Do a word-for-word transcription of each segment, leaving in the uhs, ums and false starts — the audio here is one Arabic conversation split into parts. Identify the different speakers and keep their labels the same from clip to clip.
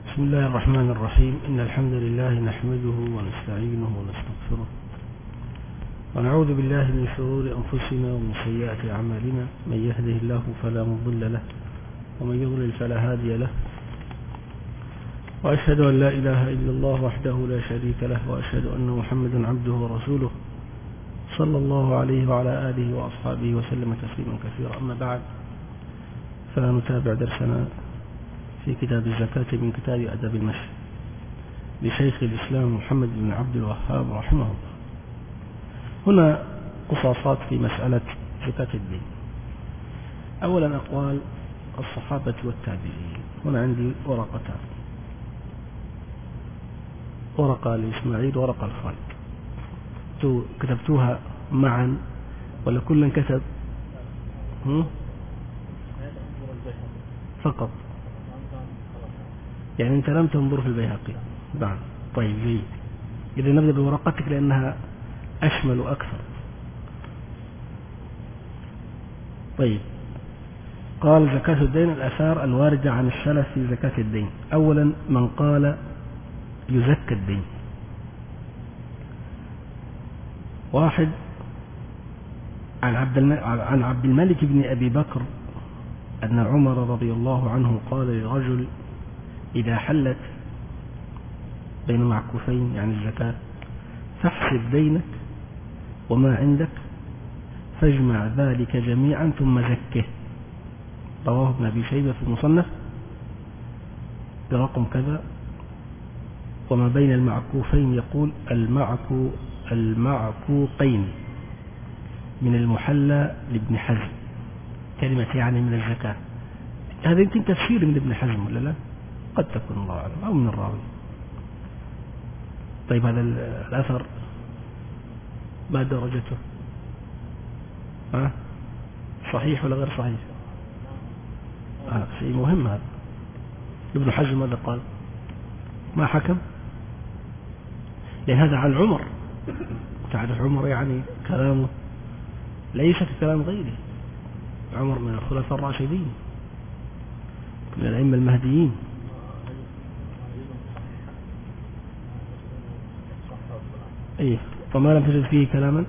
Speaker 1: بسم الله الرحمن الرحيم. إن الحمد لله نحمده ونستعينه ونستغفره ونعوذ بالله من شرور أنفسنا ومن سيئات أعمالنا. من يهده الله فلا مضل له ومن يضلل فلا هادي له، وأشهد أن لا إله إلا الله وحده لا شريك له، وأشهد أن محمدا عبده ورسوله صلى الله عليه وعلى آله وأصحابه وسلم تسليما كثيرا. أما بعد، فنتابع درسنا في كتاب الزكاة من كتاب أدب المشي لشيخ الإسلام محمد بن عبد الوهاب رحمه الله. هنا قصاصات في مسألة زكاة الدين. أولا أقوال الصحابة والتابعين. هنا عندي ورقتان، ورقة لإسماعيل ورقة لخالد. كتبتوها معا ولا كل كتب فقط؟ يعني أنت لم تنظر في البيهقي؟ نعم. طيب جيد. إذا نبدأ بورقتك لأنها أشمل أكثر. طيب، قال زكاة الدين الآثار الواردة عن السلف في زكاة الدين. أولا، من قال يزكى الدين. واحد، عن عبد عن عبد الملك بن أبي بكر أن عمر رضي الله عنه قال لرجل: إذا حلت بين معكوفين يعني الزكاة فاحسب دينك وما عندك فاجمع ذلك جميعا ثم زكه. رواه ابن أبي شيبة في المصنف برقم كذا. وما بين المعكوفين يقول المعكو المعكوقين من المحلى لابن حزم، كلمة يعني من الزكاة. هذا يمكن تفسير من ابن حزم ولا لا؟ قد تكون، الله أعلم، أو من الراوي. طيب، هذا الأثر ما درجته؟ ها؟ صحيح ولا غير صحيح؟ آه شيء مهم هذا. ابن حزم ماذا قال؟ ما حكم؟ لأن هذا عن عمر. تعرف عمر يعني كلامه ليس كلام غيره. عمر من الخلفاء الراشدين، من الأئمة المهديين. إيه، فما لم تجد فيه كلاما.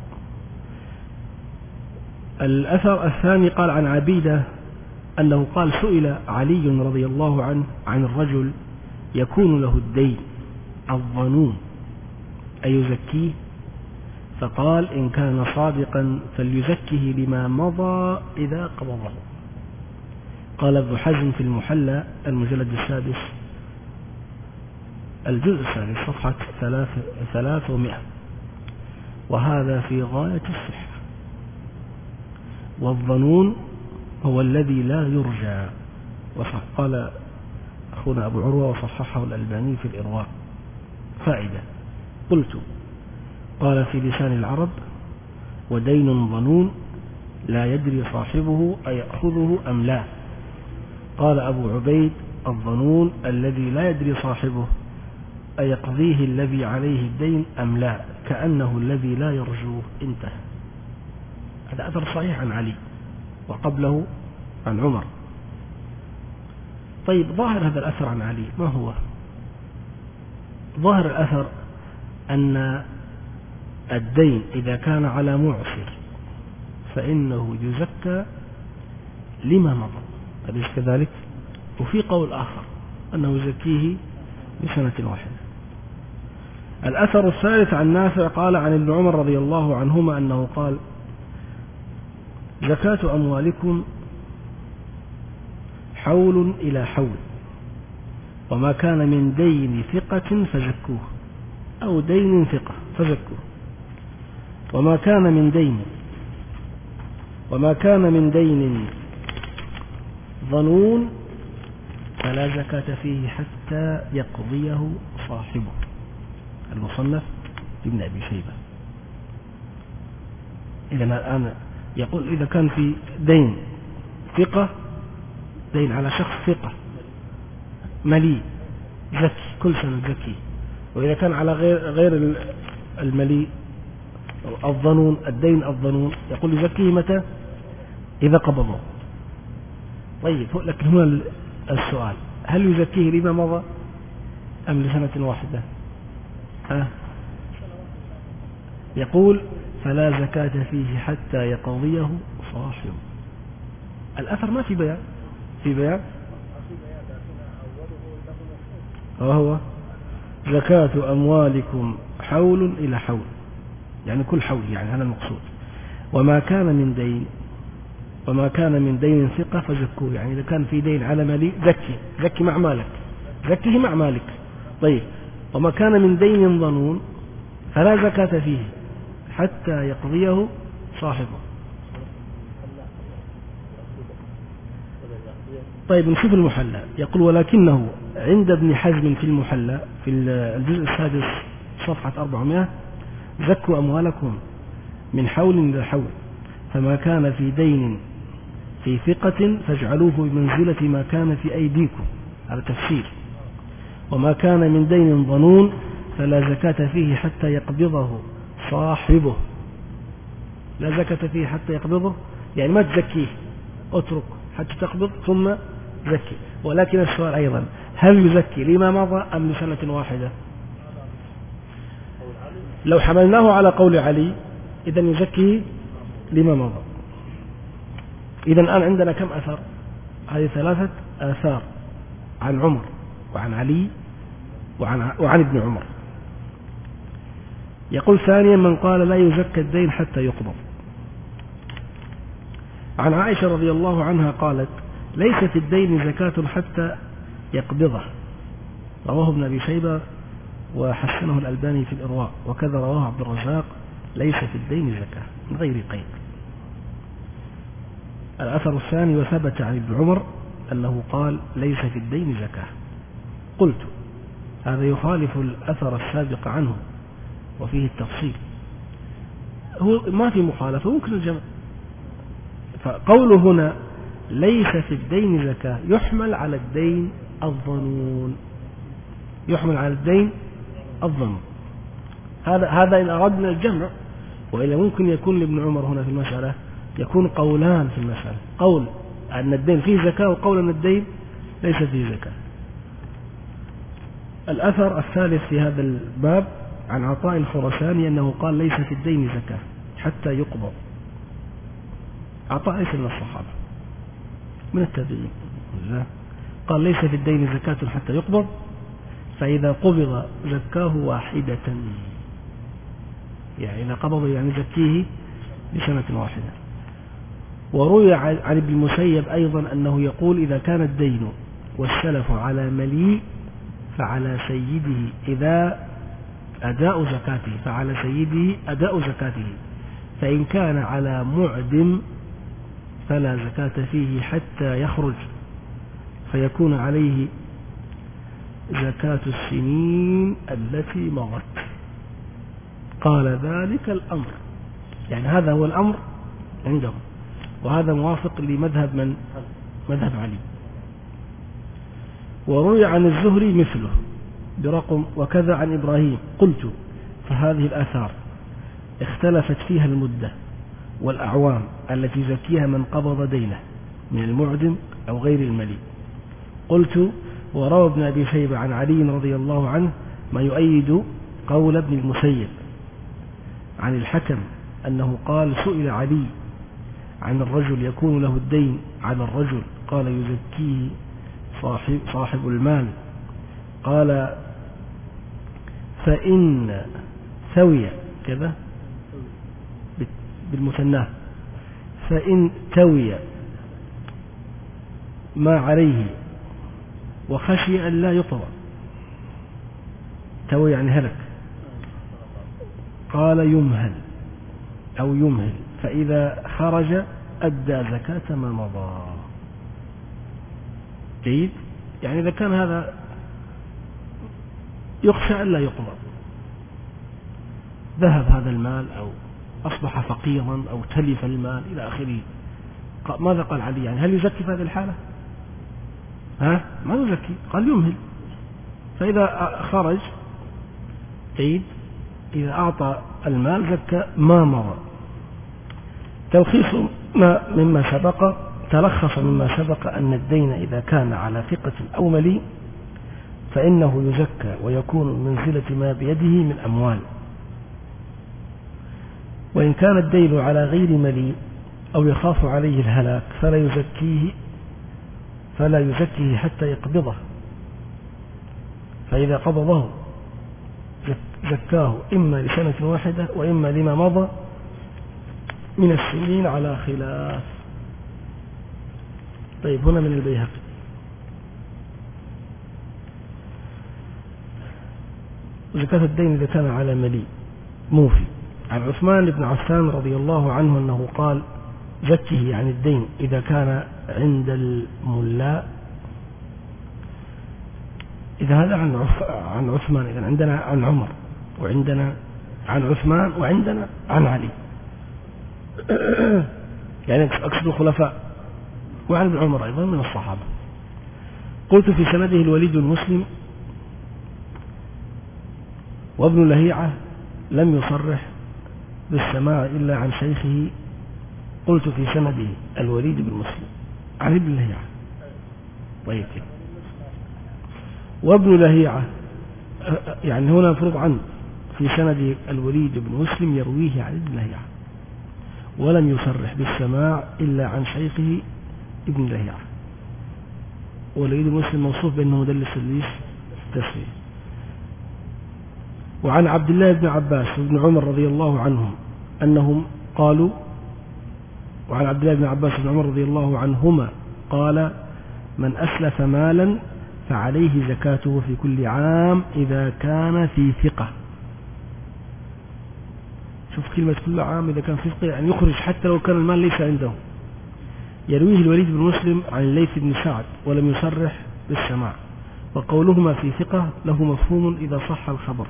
Speaker 1: الأثر الثاني قال عن عبيدة أنه قال: سئل علي رضي الله عنه عن الرجل يكون له الدين الظنون أيزكيه؟ فقال: إن كان صادقا فليزكه لما مضى إذا قبضه. قال ابن حزم في المحلى المجلد السادس الجزء الثاني صفحة ثلاثمائة، وهذا في غاية الصحة. والظنون هو الذي لا يرجى. وقال أخونا أبو عروة وصححه الألباني في الإرواء. فائدة: قلت قال في لسان العرب: ودين ظنون لا يدري صاحبه أيأخذه أم لا. قال أبو عبيد: الظنون الذي لا يدري صاحبه أيقضيه الذي عليه الدين أم لا، كأنه الذي لا يرجوه. انتهى. هذا أثر صحيح عن علي، وقبله عن عمر. طيب، ظاهر هذا الأثر عن علي ما هو؟ ظاهر الأثر أن الدين إذا كان على معسر فإنه يزكى لما مضى، أليس كذلك؟ وفي قول آخر أنه يزكيه بسنة واحدة. الأثر الثالث عن نافع قال عن ابن عمر رضي الله عنهما أنه قال: زكاة أموالكم حول إلى حول، وما كان من دين ثقة فزكوه، أو دين ثقة فزكوه، وما كان من دين وما كان من دين ظنون فلا زكاة فيه حتى يقضيه صاحبه. المصنف ابن أبي شيبة. إذا الآن يقول إذا كان في دين ثقة، دين على شخص ثقة مليء، زكي كل سنة زكي. وإذا كان على غير غير المليء الظنون، الدين الظنون، يقول يزكيه متى؟ إذا قبضه. طيب، لكن هنا السؤال: هل يزكيه لما مضى أم لسنة واحدة؟ ها؟ يقول فلا زكاة فيه حتى يقضيه صاحبه. الأثر ما في بيان، في بيان وهو زكاة أموالكم حول إلى حول، يعني كل حول، يعني هذا المقصود. وما كان من دين وما كان من دين ثقة فزكوه، يعني إذا كان في دين على مالي زكي، زكي مع مالك، زكيه مع مالك. طيب، وما كان من دين ظنون فلا زكاة فيه حتى يقضيه صاحبه. طيب نشوف المحلى. يقول ولكنه عند ابن حزم في المحلى في الجزء السادس صفحة أربعمائة زكوا أموالكم من حول إلى حول، فما كان في دين في ثقة فاجعلوه بمنزلة ما كان في أيديكم، هذا تفسير. وما كان من دين ظنون فلا زكاة فيه حتى يقبضه صاحبه. لا زكاة فيه حتى يقبضه، يعني ما تزكيه، اترك حتى تقبض ثم زكي. ولكن السؤال أيضا، هل يزكي لما مضى أم لسنة واحدة؟ لو حملناه على قول علي إذن يزكي لما مضى. إذن الآن عندنا كم أثر؟ هذه ثلاثة آثار عن عمر وعن علي وعن, وعن ابن عمر. يقول ثانيا من قال لا يزكى الدين حتى يقبض. عن عائشة رضي الله عنها قالت ليس في الدين زكاة حتى يقبضه، رواه ابن أبي شيبة وحسنه الألباني في الإرواء، وكذا رواه عبد الرزاق ليس في الدين زكاة من غير قيد. الأثر الثاني وثبت عن ابن عمر أنه قال ليس في الدين زكاة. قلت هذا يخالف الأثر السابق عنه وفيه التفصيل، هو ما في مخالفة، ممكن الجمع. فقوله هنا ليس في الدين زكاة يحمل على الدين الظنون، يحمل على الدين الظنون. هذا هذا إن أردنا الجمع، وإلا ممكن يكون لابن عمر هنا في المسألة يكون قولان في المسألة، قول أن الدين فيه زكاة وقول أن الدين ليس فيه زكاة. الأثر الثالث في هذا الباب عن عطاء الخرساني أنه قال ليس في الدين زكاة حتى يقبض. عطاء ليس من الصحابة، من التابعين، قال ليس في الدين زكاة حتى يقبض، فإذا قبض زكاه واحدة، يعني إذا قبض يعني زكيه لسنة واحدة. وروي عن ابن المسيب أيضا أنه يقول إذا كان الدين والسلف على مليء فعلى سيده إذا أداء زكاته فعلى سيده أداء زكاته، فإن كان على معدم فلا زكاة فيه حتى يخرج فيكون عليه زكاة السنين التي مضت. قال ذلك الأمر، يعني هذا هو الأمر عندهم، وهذا موافق لمذهب من؟ مذهب علي. وروي عن الزهري مثله برقم وكذا عن إبراهيم. قلت فهذه الآثار اختلفت فيها المدة والأعوام التي زكيها من قبض دينه من المعدم أو غير الملي. قلت وروى ابن أبي شيبة عن علي رضي الله عنه ما يؤيد قول ابن المسيب عن الحكم أنه قال سئل علي عن الرجل يكون له الدين على الرجل قال يزكيه صاحب, صاحب المال، قال فإن ثوي كذا بالمثنى فإن توي ما عليه وخشي أن لا يقضى، توي يعني هلك، قال يمهل أو يمهل، فإذا خرج أدى زكاة ما مضى. جيد، يعني إذا كان هذا يخشى أن لا يقضى، ذهب هذا المال أو أصبح فقيرا أو تلف المال إلى آخره، ماذا قال علي؟ يعني هل يزكي في هذه الحالة؟ ها؟ ما يزكي، قال يمهل، فإذا خرج جيد إذا أعطى المال زكى ما مضى. تلخيص ما مما سبق تلخص مما سبق أن الدين إذا كان على ثقة أو مليء فإنه يزكى ويكون منزلة ما بيده من أموال، وإن كان الدين على غير مليء أو يخاف عليه الهلاك فلا يزكيه فلا يزكيه حتى يقبضه، فإذا قبضه زكاه إما لسنة واحدة وإما لما مضى من السنين على خلاف. طيب هنا من البيهقي: زكاة الدين إذا كان على مليء موفي. عن عثمان بن عفان رضي الله عنه أنه قال: زكه عن الدين إذا كان عند الملاء. إذا هذا عن عن عثمان، إذا عندنا عن عمر وعندنا عن عثمان وعندنا عن علي، يعني أقصد الخلفاء، وعن ابن عمر أيضا من الصحابة. قلت: في سنده الوليد المسلم وابن لهيعة لم يصرح بالسماع إلا عن شيخه. قلت: في سنده الوليد بن مسلم عن ابن لهيعة. طيب، وابن لهيعة يعني هنا مفروض عنه في سنده الوليد بن مسلم يرويه عن ابن لهيعة، ولم يصرح بالسماع إلا عن شيخه ابن لهيعة. والوليد بن مسلم موصوف بأنه مدلس تدليس تسوية. وعن عبد الله بن عباس وابن عمر رضي الله عنهم أنهم قالوا وعن عبد الله بن عباس وابن عمر رضي الله عنهما قال: من أسلف مالا فعليه زكاته في كل عام إذا كان في ثقة. شوف كلمة كل عام إذا كان في ثقة، يعني يخرج حتى لو كان المال ليس عنده. يرويه الوليد بن مسلم عن الليث بن سعد ولم يصرح بالسماع، وقولهما في ثقة له مفهوم إذا صح الخبر.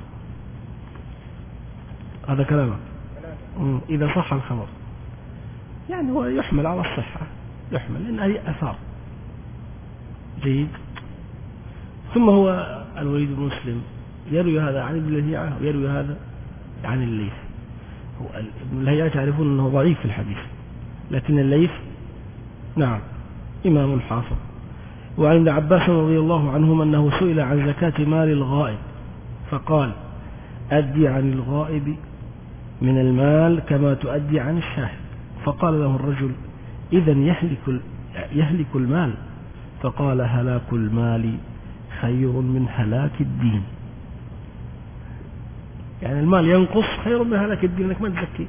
Speaker 1: هذا كلامه إذا صح الخبر، يعني هو يحمل على الصحة، يحمل لأن هذه أثار. جيد. ثم هو الوليد بن مسلم يروي هذا عن ابن لهيعة ويروي هذا عن الليث. هو ابن لهيعة تعرفون أنه ضعيف في الحديث، لكن الليث نعم إمام حافظ. وعن ابن عباس رضي الله عنهما أنه سئل عن زكاة مال الغائب فقال: أدي عن الغائب من المال كما تؤدي عن الشاهد. فقال له الرجل: إذن يهلك, يهلك المال؟ فقال: هلاك المال خير من هلاك الدين. يعني المال ينقص خير من هلاك الدين، لك ما تزكي.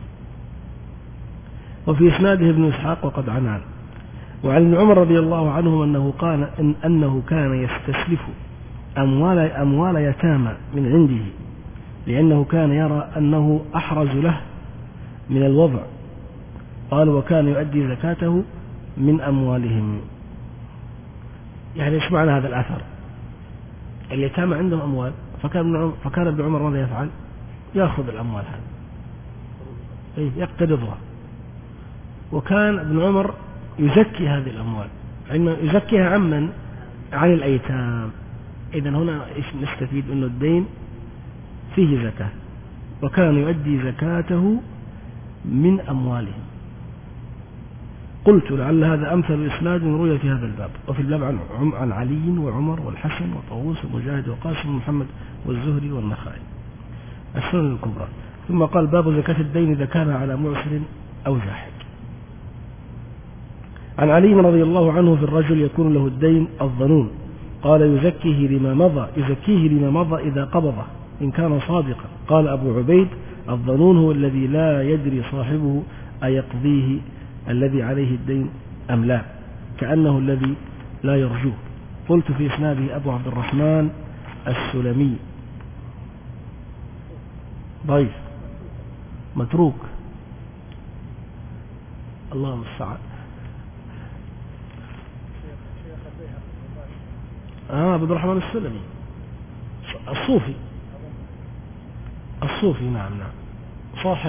Speaker 1: وفي إسناده ابن إسحاق وقد عنان. وعن ابن عمر رضي الله عنهم أنه قال إن أنه كان يستسلف أموال, أموال يتامى من عنده، لأنه كان يرى أنه أحرز له من الوضع. قال: وكان يؤدي زكاته من أموالهم. يعني إيش معنى هذا الأثر؟ اليتامى عندهم أموال، فكان فكان ابن عمر ماذا يفعل؟ يأخذ الأموال هذه يقترضها، وكان ابن عمر يزكي هذه الأموال، عندما يزكيها عمن؟ عن الأيتام. إذن هنا إيش نستفيد؟ أنه الدين فيه زكاة، وكان يؤدي زكاته من أموالهم. قلت: لعل هذا أمثل إسناد روي في هذا الباب. وفي الباب عن, عن علي وعمر والحسن وطاووس ومجاهد وقاسم ومحمد والزهري والنخعي. السنن الكبرى. ثم قال: باب زكاة الدين إذا كان على معسر أو جاحد. عن علي رضي الله عنه في الرجل يكون له الدين الظنون، قال: يزكيه لما مضى يزكيه لما مضى إذا قبضه إن كان صادقا. قال أبو عبيد: الظنون هو الذي لا يدري صاحبه أيقضيه الذي عليه الدين أم لا، كأنه الذي لا يرجوه. قلت: في إسناده أبو عبد الرحمن السلمي ضعيف متروك، الله المستعان. آه عبد الرحمن السلمي الصوفي الصوفي نعم نعم صاحب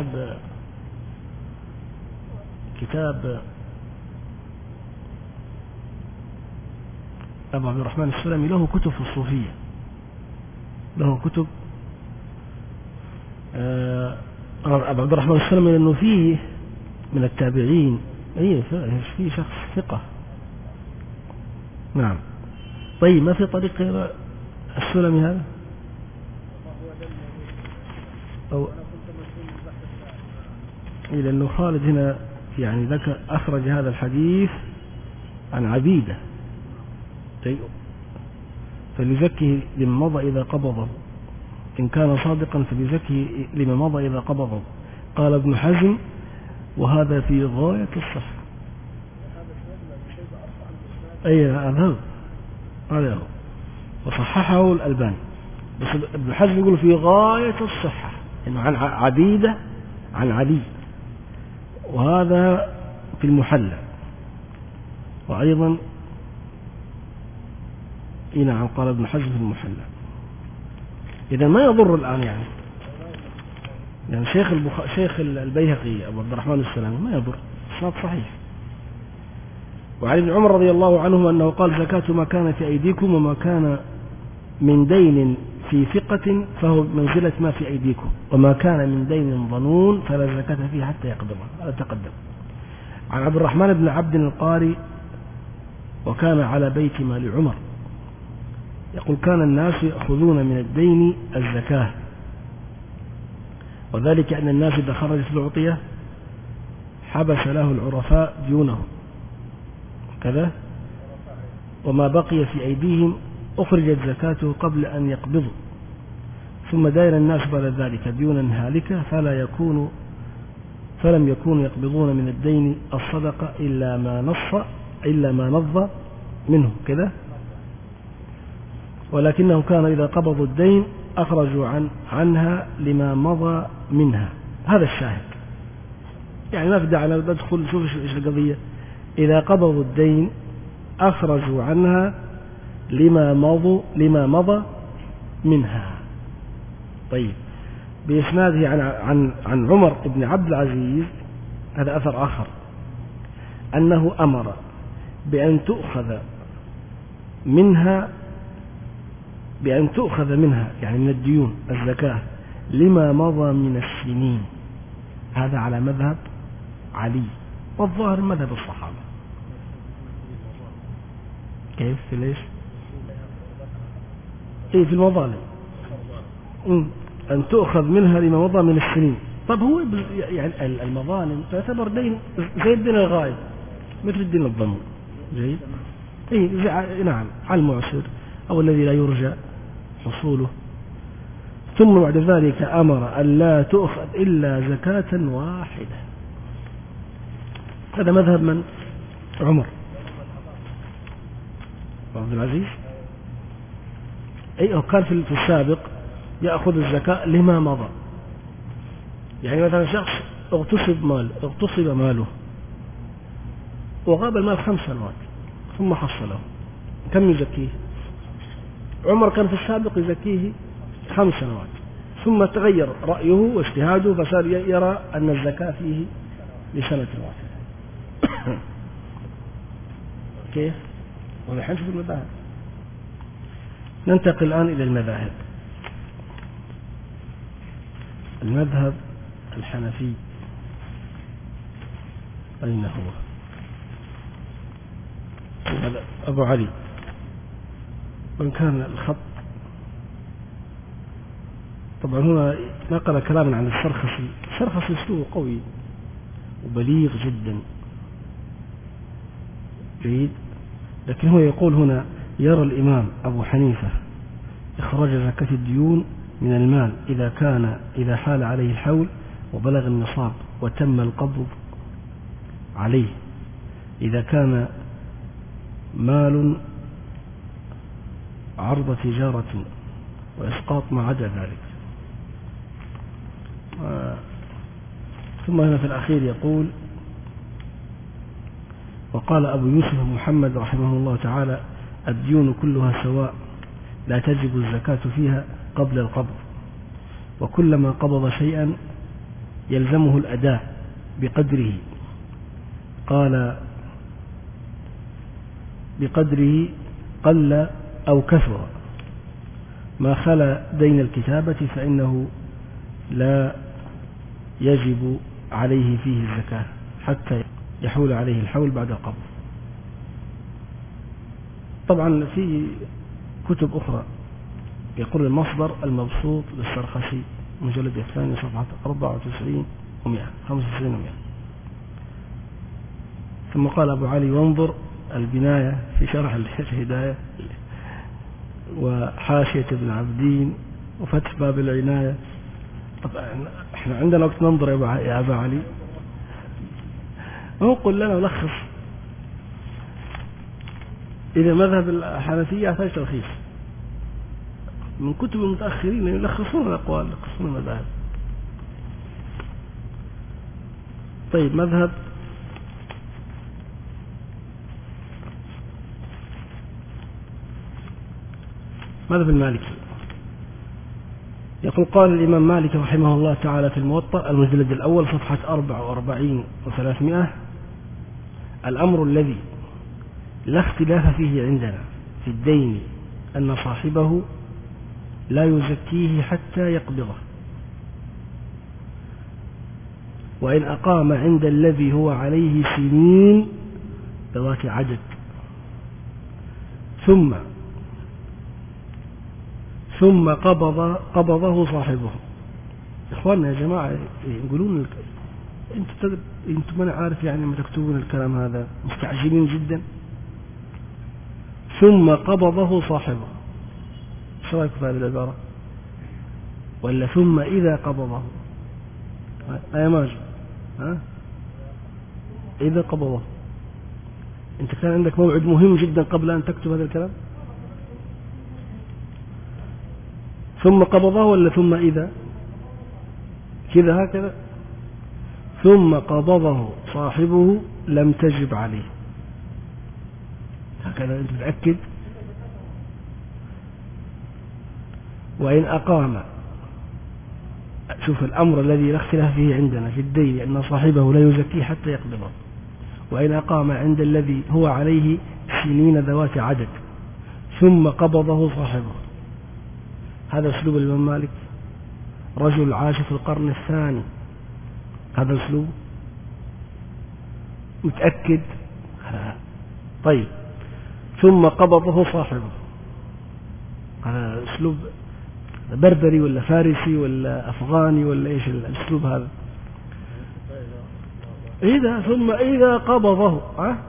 Speaker 1: كتاب أبو عبد الرحمن السلمي، له كتب في الصوفية، له كتب. أبو عبد الرحمن السلمي لأنه فيه من التابعين أي في شخص ثقة. نعم. طيب ما في طريق غير السلمي هذا؟ أو إيه، لأنه خالد هنا يعني ذكر أخرج هذا الحديث عن عبيدة، فليزكه لمن مضى إذا قبضه، إن كان صادقا فليزكه لمن مضى إذا قبضه. قال ابن حزم وهذا في غاية الصحة. أي هذا هذا هو، وصححه الألباني، بس ابن حزم يقول في غاية الصحة إنه عن عبيدة عن علي، وهذا في المحلى. وأيضا نعم قال ابن حزم في المحلى. إذا ما يضر الآن يعني يعني شيخ البخ... شيخ البيهقي أبو عبد الرحمن السلامي ما يضر، إسناد صحيح. وعن ابن عمر رضي الله عنه أنه قال زكاة ما كان في أيديكم وما كان من دين في ثقة فهو منزلة ما في أيديكم، وما كان من دين ظنون فلا زكاة فيه حتى يقبضه. هذا تقدم. عن عبد الرحمن بن عبد القاري وكان على بيت مال عمر يقول كان الناس يأخذون من الدين الزكاة، وذلك أن الناس إذا خرجت العطية حبس له العرفاء ديونهم كذا، وما بقي في أيديهم أخرجت زكاته قبل أن يقبضوا، ثم داير الناس بعد ذلك ديونا هالكة فلا يكون فلم يكونوا يقبضون من الدين الصدقة إلا ما نص إلا ما نض منه كذا، ولكنهم كانوا إذا قبضوا الدين أخرجوا عن عنها لما مضى منها. هذا الشاهد، يعني ما في داعي أنا بدخل شوف إيش القضية. إذا قبضوا الدين أخرجوا عنها لما مضوا لما مضى منها. طيب، بإسناده عن عن عن عمر بن عبد العزيز، هذا أثر آخر، أنه أمر بأن تؤخذ منها بأن تؤخذ منها يعني من الديون الزكاة لما مضى من السنين. هذا على مذهب علي، والظاهر مذهب الصحابة. كيف في ليش؟ إيه في المظالم أن تؤخذ منها لما مضى من السنين. طب هو يعني المظالم تعتبر دين زي الدين الغائب مثل الدين الضمن، جيد؟ إيه نعم، على المعسر أو الذي لا يرجى حصوله. ثم بعد ذلك أمر أن لا تؤخذ إلا زكاة واحدة. هذا مذهب من؟ عمر عبد العزيز. أي كان في السابق يأخذ الزكاة لما مضى، يعني مثلا شخص اغتصب مال اغتصب ماله وغاب المال خمس سنوات ثم حصله، كم يزكيه؟ عمر كان في السابق يزكيه خمس سنوات، ثم تغير رأيه واجتهاده فصار يرى أن الزكاة فيه لسنة واحدة. كيف؟ ونحن في المذاهب. ننتقل الآن إلى المذاهب. المذهب الحنفي أين هو؟ هذا أبو علي، من كان الخط طبعا هنا نقل كلاما عن السرخسي. السرخسي اسلوبه قوي وبليغ جدا، جيد، لكن هو يقول هنا يرى الإمام أبو حنيفة إخراج زكاة الديون من المال إذا كان إذا حال عليه الحول وبلغ النصاب وتم القبض عليه، إذا كان مال عرض تجارة، وإسقاط ما عدا ذلك. ثم هنا في الأخير يقول وقال أبو يوسف محمد رحمه الله تعالى الديون كلها سواء لا تجب الزكاة فيها قبل القبض، وكلما قبض شيئا يلزمه الأداء بقدره، قال بقدره قل أو كثر، ما خلا دين الكتابة فإنه لا يجب عليه فيه الزكاة حتى يحول عليه الحول بعد القبض. طبعا في كتب أخرى يقول المصدر المبسوط للسرخسي مجلد الثاني صفحة أربعة وتسعين ومئة خمسة وتسعين ومئة. ثم قال أبو علي: وانظر البناية في شرح الهداية وحاشية ابن عبدين وفتح باب العناية. طبعا احنا عندنا وقت ننظر يا أبا علي، هو قل لنا ولخص. إذا مذهب الحنفية يحتاج تلخيص من كتب المتأخرين يلخصون الأقوال، يلخصون المذاهب. طيب، مذهب مذهب المالكي يقول: قال الإمام مالك رحمه الله تعالى في الموطأ المجلد الأول صفحة أربعة وأربعين وثلاثمائة: الأمر الذي لا اختلاف فيه عندنا في الدين أن صاحبه لا يزكيه حتى يقبضه، وإن أقام عند الذي هو عليه سنين ذوات عدد ثم ثم قبض قبضه صاحبه. إخواننا يا جماعة يقولون لك أنتم أنتم أنا عارف يعني لما تكتبون الكلام هذا مستعجلين جدا. ثم قبضه صاحبه، ايش رايك في هذه العبارة؟ ولا ثم إذا قبضه؟ يا ماجد، ها؟ إذا قبضه. أنت كان عندك موعد مهم جدا قبل أن تكتب هذا الكلام. ثم قبضه ولا ثم إذا؟ كذا هكذا. ثم قبضه صاحبه لم تجب عليه، هكذا أنت متأكد. وإن أقام، شوف الأمر الذي لا اختلاف فيه عندنا في الدين أن صاحبه لا يزكيه حتى يقبضه، وإن أقام عند الذي هو عليه سنين ذوات عدد ثم قبضه صاحبه. هذا أسلوب الإمام مالك، رجل عاش في القرن الثاني، هذا أسلوب متأكد. طيب، ثم قبضه صاحبه، هذا أسلوب بربري ولا فارسي ولا أفغاني ولا إيش الأسلوب هذا؟ إذا ثم إذا قبضه، ها؟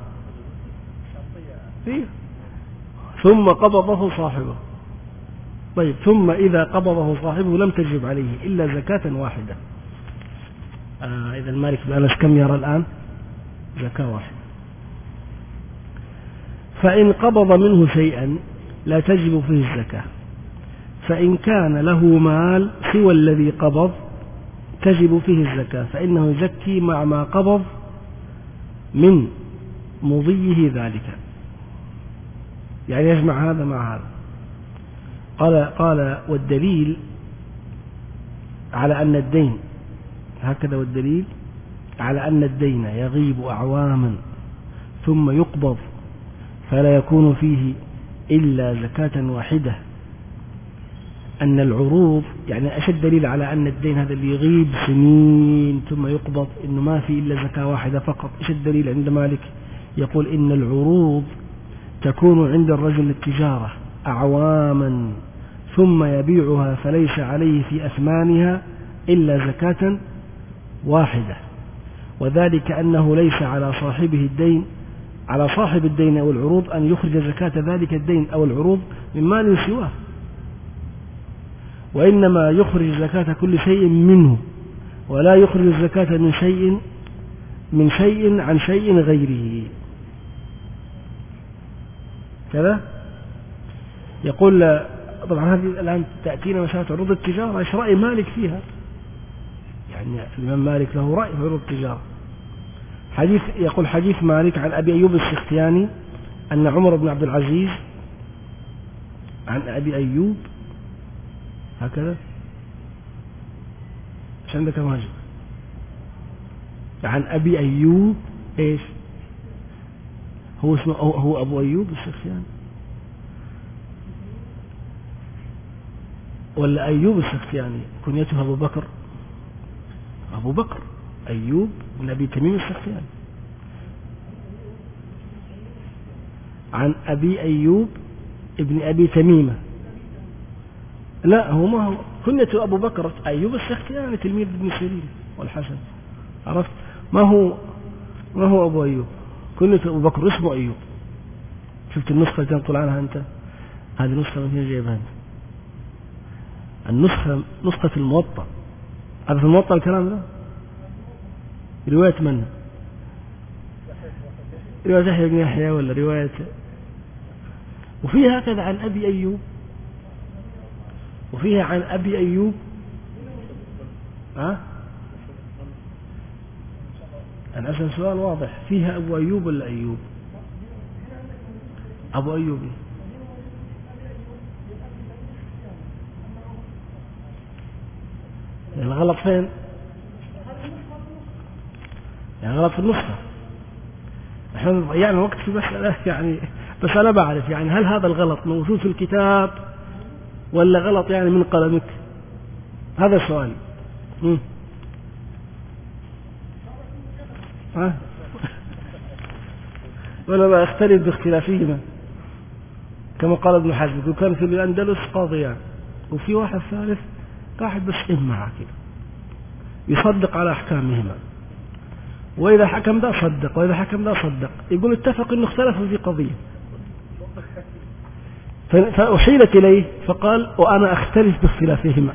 Speaker 1: إيه؟ ثم قبضه صاحبه. طيب، ثم إذا قبضه صاحبه لم تجب عليه إلا زكاة واحدة. آه إذا المالك بن أنس كم يرى الآن؟ زكاة واحدة. فإن قبض منه شيئا لا تجب فيه الزكاة، فإن كان له مال سوى الذي قبض تجب فيه الزكاة، فإنه يزكي مع ما قبض من مضيه ذلك، يعني يجمع هذا مع هذا. قال قال والدليل على أن الدين هكذا، والدليل على أن الدين يغيب أعواما ثم يقبض فلا يكون فيه إلا زكاة واحدة، أن العروض، يعني أشد دليل على أن الدين هذا اللي يغيب سنين ثم يقبض إنه ما في إلا زكاة واحدة فقط. أشد دليل عند مالك يقول إن العروض تكون عند الرجل للتجارة أعواما ثم يبيعها فليس عليه في أثمانها إلا زكاة واحدة، وذلك أنه ليس على صاحبه الدين على صاحب الدين أو العروض أن يخرج زكاة ذلك الدين أو العروض من مال سواه، وإنما يخرج زكاة كل شيء منه، ولا يخرج الزكاة من شيء من شيء عن شيء غيره. كذا يقول. طبعا هذه الآن تأتينا مسألة عروض التجارة، ايش رأي مالك فيها؟ يعني الإمام مالك له رأي في عروض التجارة. حديث يقول حديث مالك عن أبي أيوب السختياني أن عمر بن عبد العزيز عن أبي أيوب هكذا. ايش عندك ماجد؟ عن أبي أيوب ايش هو اسمه؟ هو أبو أيوب السختياني ولا أيوب السختياني؟ كنيته أبو بكر، أبو بكر أيوب بن أبي تميم السختياني. عن أبي أيوب ابن أبي تميمة. لا هو ما هو كنية أبو بكر أيوب السختياني تلميذ ابن سيرين والحسن، عرفت؟ ما هو ما هو أبو أيوب، كنية أبو بكر اسمه أيوب. شفت النسخة اللي تنقل عنها أنت؟ هذه نسخة من هنا جايبها أنت. النسخة نسخة الموطأ، هذا في الموطأ الكلام ده رواية من؟ رواية يحيى بن يحيى ولا رواية؟ وفيها هكذا عن أبي أيوب، وفيها عن أبي أيوب. ها؟ أنا أسأل سؤال واضح، فيها أبو أيوب ولا أيوب؟ أبو أيوب. يعني غلط فين؟ يعني غلط في النسخة. احنا ضيعنا وقت في مسألة يعني، بس أنا بعرف يعني هل هذا الغلط موجود في الكتاب ولا غلط يعني من قلمك؟ هذا سؤالي. ها؟ ولا بأختلف باختلافهما كما قال ابن حزم، وكان في الأندلس قاضيان وفي واحد ثالث واحد بس إمع كده يصدق على أحكامهما، وإذا حكم ده صدق وإذا حكم ده صدق، يقول اتفق إنه اختلفوا في قضية، فأحيلت إليه فقال وأنا أختلف باختلافهما.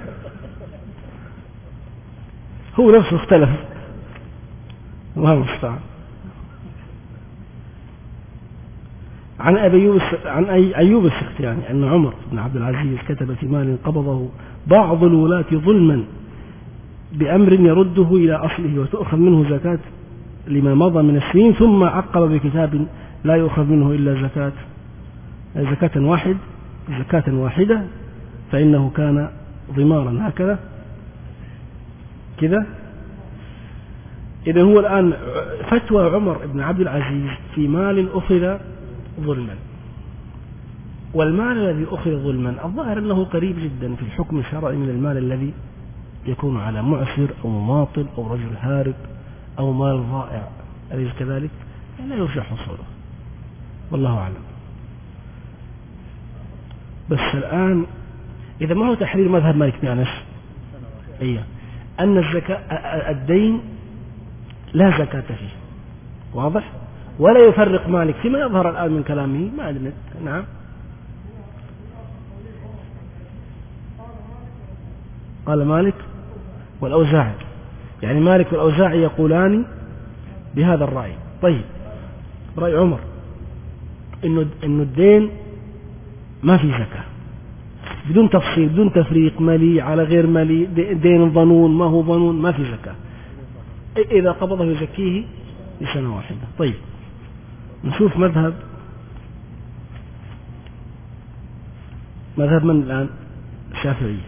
Speaker 1: هو نفسه اختلف، الله المستعان. عن أبي أيوب عن أيوب السختياني أن عمر بن عبد العزيز كتب في مال قبضه بعض الولاة ظلما بأمر يرده إلى أصله وتؤخذ منه زكاة لما مضى من السنين، ثم عقب بكتاب لا يؤخذ منه إلا زكاة زكاة واحد زكاة واحدة فإنه كان ضمارا. هكذا كذا. إذا هو الآن فتوى عمر بن عبد العزيز في مال أخذ ظلما، والمال الذي أخذ ظلما الظاهر أنه قريب جدا في الحكم الشرعي من المال الذي يكون على معسر أو مماطل أو رجل هارب أو مال ضائع، أليس كذلك؟ لا يرجى حصوله، والله أعلم. بس الآن إذا ما هو تحرير مذهب مالك بن أنس أيه أن الزكاة الدين لا زكاة فيه، واضح؟ ولا يفرق مالك فيما يظهر الآن من كلامه، ما أدري. نعم قال مالك والأوزاعي، يعني مالك والأوزاعي يقولان بهذا الرأي. طيب رأي عمر إنه إنه الدين ما في زكاة، بدون تفصيل بدون تفريق، ملي على غير ملي، دين ظنون ما هو ظنون، ما في زكاة، إذا قبضه يزكيه لسنة واحدة. طيب نشوف مذهب مذهب من الآن؟ الشافعية.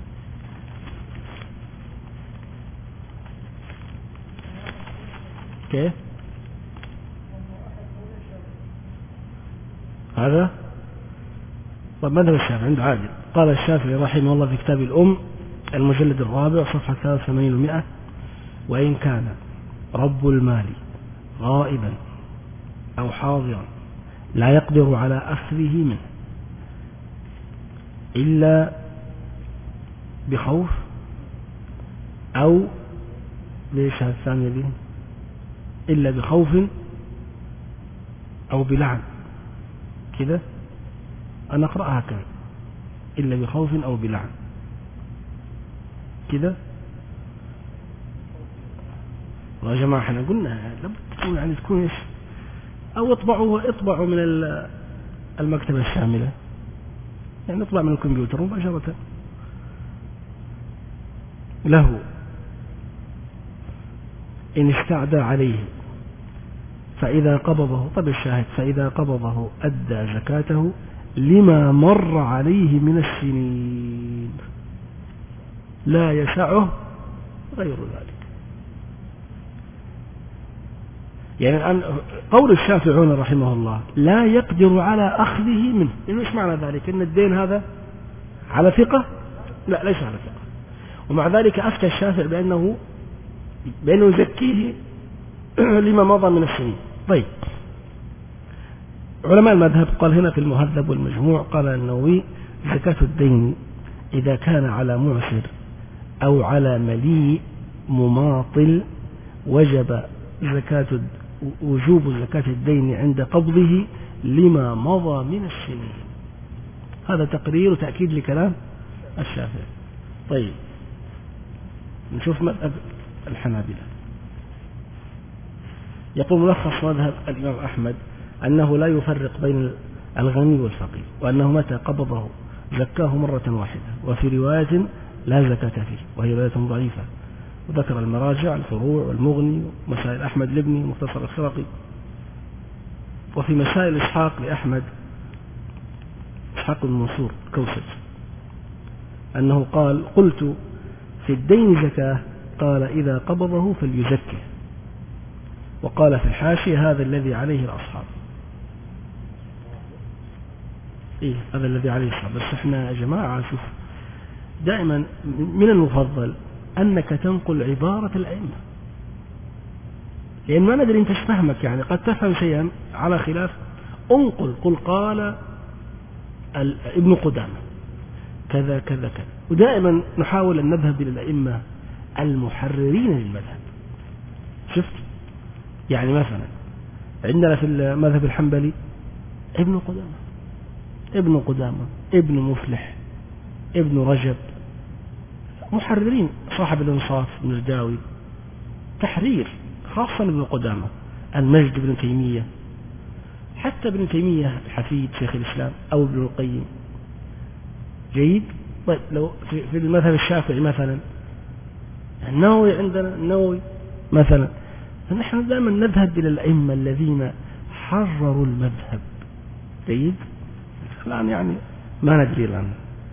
Speaker 1: كيف هذا؟ طب مذهب الشافعي عنده عادل. قال الشافعي رحمه الله في كتاب الأم المجلد الرابع صفحة ثلاثة وثمانين ومئة: وإن كان رب المال غائبا أو حاضرا لا يقدر على أخذه منه إلا بخوف أو ليش الثانية دي إلا بخوف أو بلعن كده، أنا أقرأها كده إلا بخوف أو بلعن كده. يا جماعة احنا قلنا لابد تكون يعني تكون ايش، أو اطبعوا اطبعوا من المكتبة الشاملة، يعني اطبع من الكمبيوتر مباشرة له إن استعدى عليه فإذا قبضه. طب الشاهد فإذا قبضه أدى زكاته لما مر عليه من السنين لا يسعه غير ذلك. يعني الآن قول الشافعون رحمه الله لا يقدر على أخذه منه، يعني إيش معنى ذلك؟ إن الدين هذا على ثقة؟ لا ليس على ثقة، ومع ذلك أفتى الشافعي بأنه بأنه يزكيه لما مضى من السنين. طيب علماء المذهب قال هنا في المهذب والمجموع قال النووي زكاة الدين إذا كان على معسر أو على مليء مماطل وجب زكاة وجوب زكاة الدين عند قبضه لما مضى من السنين. هذا تقرير وتأكيد لكلام الشافعي. طيب نشوف مذهب الحنابلة. يقول ملخص مذهب الإمام أحمد أنه لا يفرق بين الغني والفقير، وأنه متى قبضه زكاه مرة واحدة، وفي رواية لا زكاة فيه، وهي رواية ضعيفة. وذكر المراجع الفروع والمغني ومسائل أحمد لابني مختصر الخرقي. وفي مسائل إسحاق لأحمد إسحاق بن منصور كوسج أنه قال قلت في الدين زكاة، قال إذا قبضه فليزكه. وقال في الحاشية هذا الذي عليه الأصحاب. إيه هذا الذي عليه الأصحاب. بس إحنا يا جماعة شوف دائما من المفضل أنك تنقل عبارة الأئمة، لأن ما ندري أنت فهمك، يعني قد تفهم شيئا على خلاف. انقل قل قال ابن قدامة كذا كذا كذا. ودائما نحاول أن نذهب إلى الأئمة المحررين للمذهب. شفت يعني مثلا عندنا في المذهب الحنبلي ابن قدامة ابن قدامة ابن مفلح ابن رجب محررين، صاحب الإنصاف المزداوي تحرير، خاصة ابن قدامة، المجد بن تيمية، حتى ابن تيمية الحفيد شيخ الإسلام أو ابن القيم. جيد. طيب لو في المذهب الشافعي مثلا النووي، عندنا النووي مثلا. فنحن دائما نذهب إلى الأئمة الذين حرروا المذهب. جيد. الآن يعني ما ندري الآن.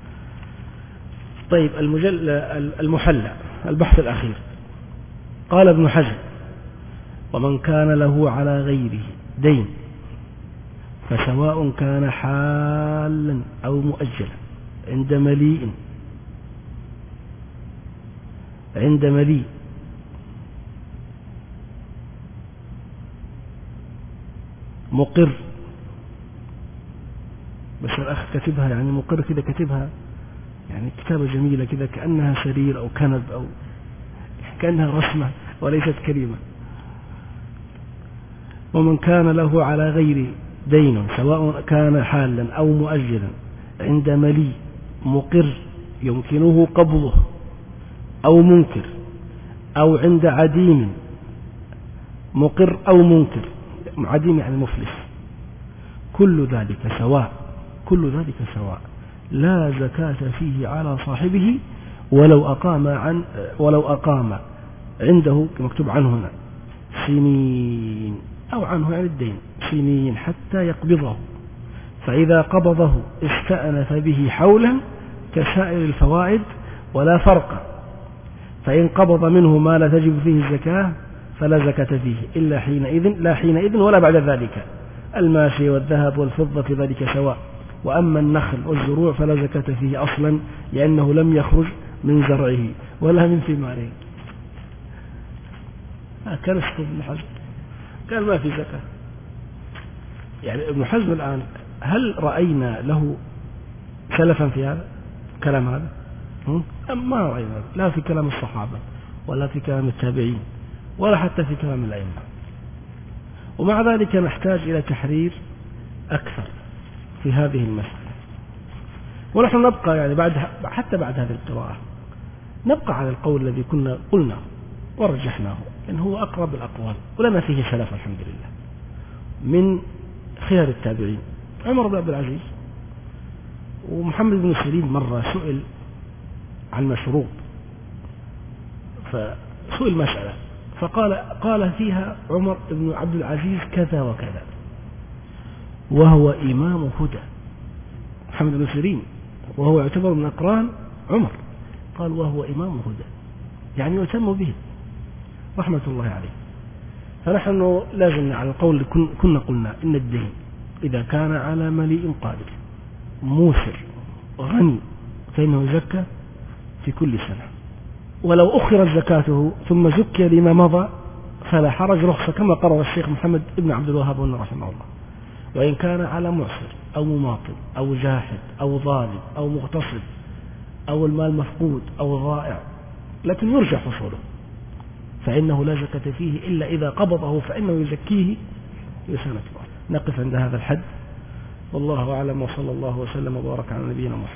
Speaker 1: طيب المجل المحلى البحث الأخير قال ابن حزم ومن كان له على غيره دين فسواء كان حالا أو مؤجلا عند مليء عند مليء مقر. بس الأخ كتبها يعني مقر كذا، كتبها يعني كتابة جميلة كذا كأنها سرير أو كنب أو كأنها رسمة وليست كلمة. ومن كان له على غير دين سواء كان حالا أو مؤجلا عند ملي مقر يمكنه قبضه أو منكر أو عند عديم مقر أو منكر، عديم يعني مفلس، كل ذلك سواء كل ذلك سواء لا زكاة فيه على صاحبه ولو أقام عن ولو أقام عنده مكتوب عنه هنا سنين أو عنه عن الدين سنين حتى يقبضه، فإذا قبضه استأنف به حولا كسائر الفوائد ولا فرق. فإن قبض منه ما لا تجب فيه الزكاة فلا زكاة فيه إلا حينئذ لا حينئذ ولا بعد ذلك. الماشي والذهب والفضة في ذلك سواء. وأما النخل والزروع فلا زكاة فيه أصلا لأنه لم يخرج من زرعه ولا من ثماره. كان اسكت ابن حزم قال ما في زكاة. يعني ابن حزم الآن هل رأينا له سلفا في هذا كلام هذا؟ أم ما رأينا لا في كلام الصحابة ولا في كلام التابعين ولا حتى في كلام الأئمة. ومع ذلك نحتاج إلى تحرير أكثر في هذه المسألة. ونحن نبقى يعني بعد حتى بعد هذه القراءة نبقى على القول الذي كنا قلنا ورجحناه إن هو أقرب الأقوال ولنا فيه سلف الحمد لله من خيار التابعين عمر بن عبد العزيز ومحمد بن سيرين. مرة سئل عن مشروب فسئل مسألة فقال قال فيها عمر بن عبد العزيز كذا وكذا وهو إمام هدى. محمد بن سيرين وهو يعتبر من أقران عمر قال وهو إمام هدى يعني يهتم به رحمة الله عليه. فنحن لازم على القول كنا قلنا إن الدين إذا كان على مليء قادر موسر غني فإنه زكى في كل سنة، ولو أخرت زكاته ثم زكى لما مضى فلا حرج رخصة كما قرر الشيخ محمد بن عبد الوهاب رحمه الله. وإن كان على معسر أو مماطل أو جاحد أو ظالم أو مغتصب أو المال مفقود أو ضائع، لكن يرجى حصوله، فإنه لا زكاة فيه إلا إذا قبضه فإنه يزكيه لسنة الله. نقف عند هذا الحد، والله أعلم، وصلى الله وسلم وبارك على نبينا محمد.